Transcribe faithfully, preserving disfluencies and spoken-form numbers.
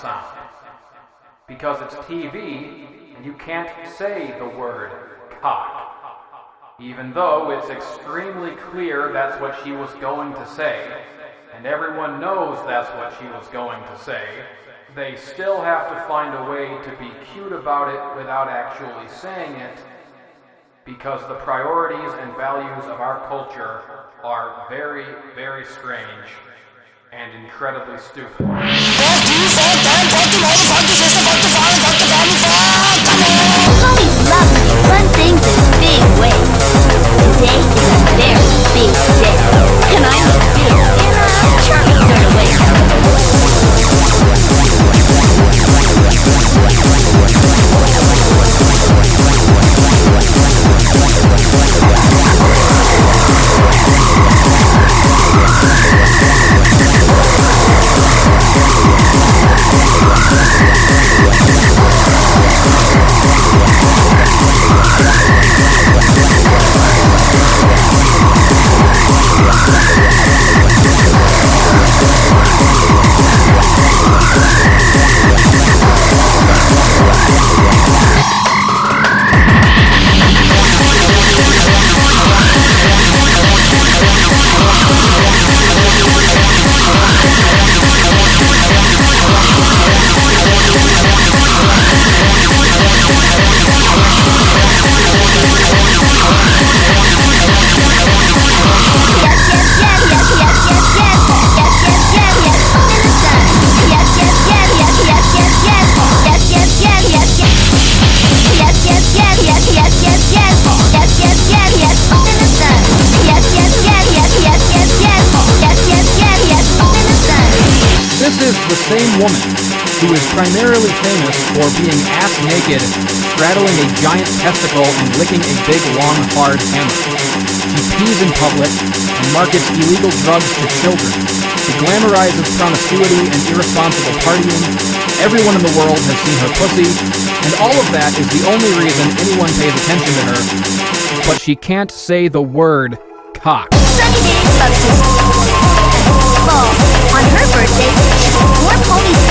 sound. Because it's T V, and you can't say the word cock. Even though it's extremely clear that's what she was going to say, and everyone knows that's what she was going to say, they still have to find a way to be cute about it without actually saying it, because the priorities and values of our culture are very, very strange and incredibly stupid. Fuck you, fuck them, fuck the mother, fuck the sister, fuck the father, fuck the family, fuck them all! Hobbies love to run things in big ways. Today is a very big day, and I'm gonna feel in a charming sort of way. The same woman who is primarily famous for being ass-naked, straddling a giant testicle and licking a big, long, hard hammer. She pees in public and markets illegal drugs to children. She glamorizes promiscuity and irresponsible partying. Everyone in the world has seen her pussy, and all of that is the only reason anyone pays attention to her. But she can't say the word cock. Sunny days of fall. On her birthday, she wore ponytails